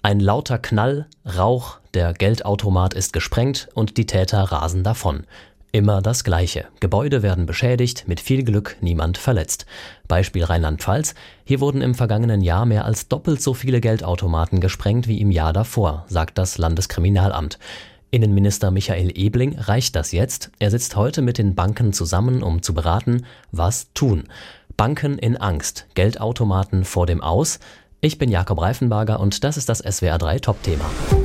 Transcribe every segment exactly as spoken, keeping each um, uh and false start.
Ein lauter Knall, Rauch, der Geldautomat ist gesprengt und die Täter rasen davon. Immer das Gleiche. Gebäude werden beschädigt, mit viel Glück niemand verletzt. Beispiel Rheinland-Pfalz. Hier wurden im vergangenen Jahr mehr als doppelt so viele Geldautomaten gesprengt wie im Jahr davor, sagt das Landeskriminalamt. Innenminister Michael Ebling reicht das jetzt. Er sitzt heute mit den Banken zusammen, um zu beraten, was tun. Banken in Angst, Geldautomaten vor dem Aus. Ich bin Jakob Reifenbarger und das ist das S W R drei Top-Thema.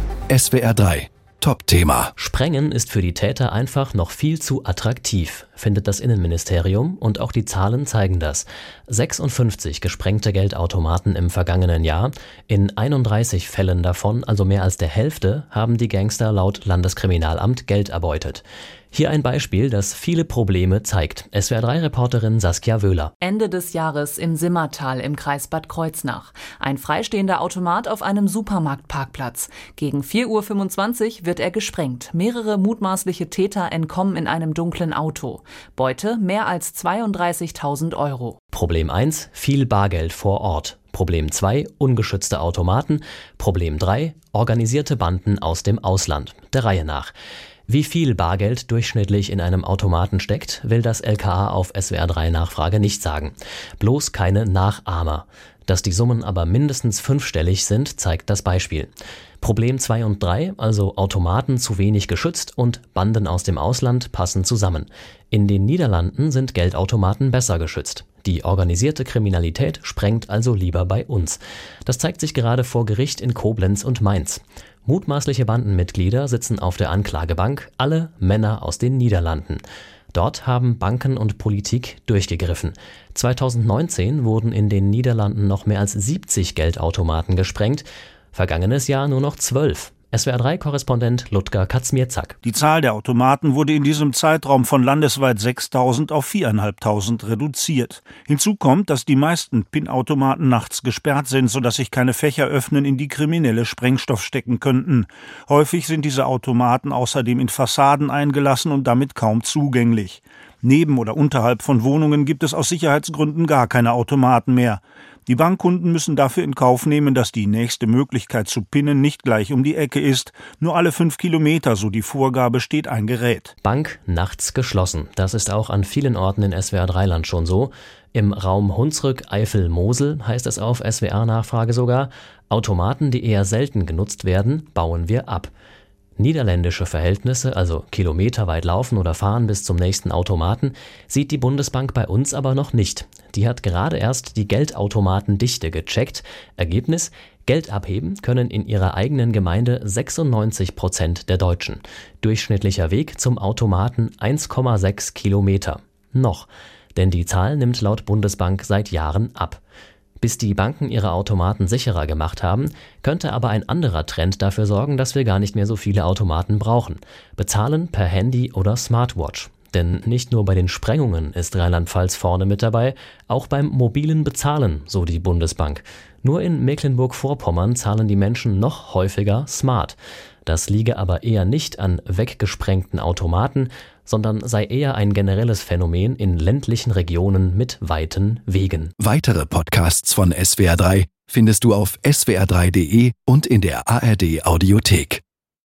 S W R drei Top-Thema. Sprengen ist für die Täter einfach noch viel zu attraktiv, findet das Innenministerium, und auch die Zahlen zeigen das. sechsundfünfzig gesprengte Geldautomaten im vergangenen Jahr. In einunddreißig Fällen davon, also mehr als der Hälfte, haben die Gangster laut Landeskriminalamt Geld erbeutet. Hier ein Beispiel, das viele Probleme zeigt. S W R drei Reporterin Saskia Wöhler. Ende des Jahres im Simmertal im Kreis Bad Kreuznach. Ein freistehender Automat auf einem Supermarktparkplatz. Gegen vier Uhr fünfundzwanzig wird er gesprengt. Mehrere mutmaßliche Täter entkommen in einem dunklen Auto. Beute mehr als zweiunddreißigtausend Euro. Problem eins, viel Bargeld vor Ort. Problem zwei, ungeschützte Automaten. Problem drei, organisierte Banden aus dem Ausland. Der Reihe nach. Wie viel Bargeld durchschnittlich in einem Automaten steckt, will das L K A auf S W R drei Nachfrage nicht sagen. Bloß keine Nachahmer. Dass die Summen aber mindestens fünfstellig sind, zeigt das Beispiel. Problem zwei und drei, also Automaten zu wenig geschützt und Banden aus dem Ausland, passen zusammen. In den Niederlanden sind Geldautomaten besser geschützt. Die organisierte Kriminalität sprengt also lieber bei uns. Das zeigt sich gerade vor Gericht in Koblenz und Mainz. Mutmaßliche Bandenmitglieder sitzen auf der Anklagebank, alle Männer aus den Niederlanden. Dort haben Banken und Politik durchgegriffen. zweitausendneunzehn wurden in den Niederlanden noch mehr als siebzig Geldautomaten gesprengt, vergangenes Jahr nur noch zwölf. S W R drei Korrespondent Ludger Kaczmierczak. Die Zahl der Automaten wurde in diesem Zeitraum von landesweit sechstausend auf viertausendfünfhundert reduziert. Hinzu kommt, dass die meisten P I N-Automaten nachts gesperrt sind, sodass sich keine Fächer öffnen, in die kriminelle Sprengstoff stecken könnten. Häufig sind diese Automaten außerdem in Fassaden eingelassen und damit kaum zugänglich. Neben oder unterhalb von Wohnungen gibt es aus Sicherheitsgründen gar keine Automaten mehr. Die Bankkunden müssen dafür in Kauf nehmen, dass die nächste Möglichkeit zu pinnen nicht gleich um die Ecke ist. Nur alle fünf Kilometer, so die Vorgabe, steht ein Gerät. Bank nachts geschlossen. Das ist auch an vielen Orten in S W R drei Land schon so. Im Raum Hunsrück, Eifel, Mosel heißt es auf S W R-Nachfrage sogar, Automaten, die eher selten genutzt werden, bauen wir ab. Niederländische Verhältnisse, also kilometerweit laufen oder fahren bis zum nächsten Automaten, sieht die Bundesbank bei uns aber noch nicht. Die hat gerade erst die Geldautomatendichte gecheckt. Ergebnis: Geld abheben können in ihrer eigenen Gemeinde sechsundneunzig Prozent der Deutschen. Durchschnittlicher Weg zum Automaten eins Komma sechs Kilometer. Noch. Denn die Zahl nimmt laut Bundesbank seit Jahren ab. Bis die Banken ihre Automaten sicherer gemacht haben, könnte aber ein anderer Trend dafür sorgen, dass wir gar nicht mehr so viele Automaten brauchen. Bezahlen per Handy oder Smartwatch. Denn nicht nur bei den Sprengungen ist Rheinland-Pfalz vorne mit dabei, auch beim mobilen Bezahlen, so die Bundesbank. Nur in Mecklenburg-Vorpommern zahlen die Menschen noch häufiger smart. Das liege aber eher nicht an weggesprengten Automaten, sondern sei eher ein generelles Phänomen in ländlichen Regionen mit weiten Wegen. Weitere Podcasts von S W R drei findest du auf S W R drei Punkt de und in der A R D Audiothek.